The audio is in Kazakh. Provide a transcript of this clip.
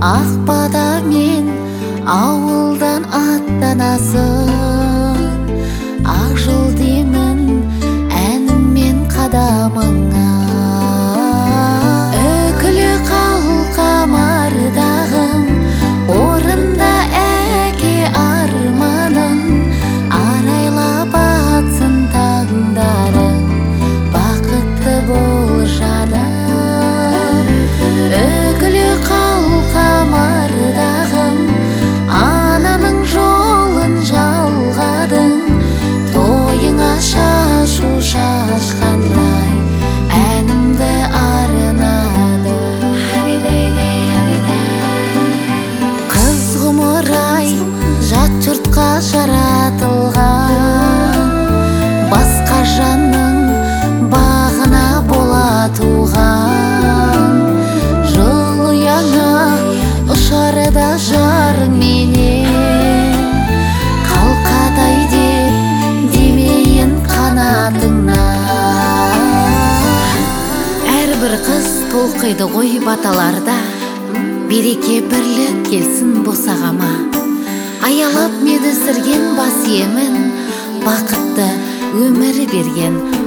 Ақпада мен ауылдан аттанасың, ақ жол деймін әніммен қадамыңа. Үкілі қалқам ардағым, орында әке арманым, арайлап атсын таңдарың, бақытты бол жаным. Үкілі қалқам ардағым, ананың жолын жалғадың, тойыңа шашу шашқандай әнімді арнадым. Қыз ғұмыр-ай жат жұртқа жаратылған, басқа жанның бағына бола туған. Жыл ұяңа ұшарда жарыңменен, қалқадай деп демейін қанатыңнан. Әрбір қыз толқиды ғой баталарда, береке бірлік келсін босағама. Аялап мені сүрген бас емін, бақытты өмір берген